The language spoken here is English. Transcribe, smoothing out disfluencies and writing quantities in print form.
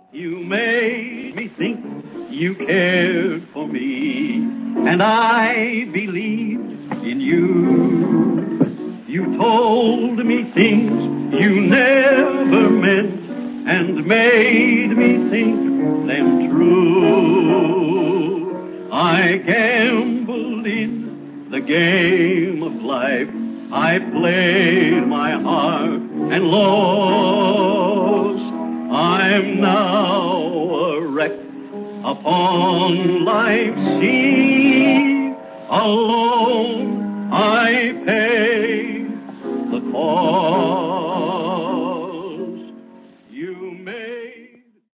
You made me think you cared for me, and I believed in you. You told me things you never meant and made me think them true. I gambled in the game of life. I played my heart and lost. I'm now a wreck upon life's sea, alone.